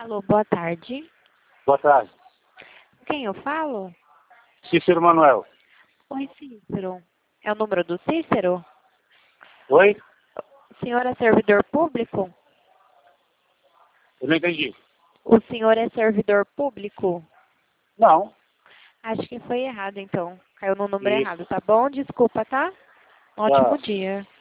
Alô, boa tarde. Boa tarde. Com quem eu falo? Cícero Manuel. Oi, Cícero. É o número do Cícero? Oi? O senhor é servidor público? Eu não entendi. O senhor é servidor público? Não. Acho que foi errado, então. Caiu no número Isso. errado, tá bom? Desculpa, tá? Um Tá. ótimo dia.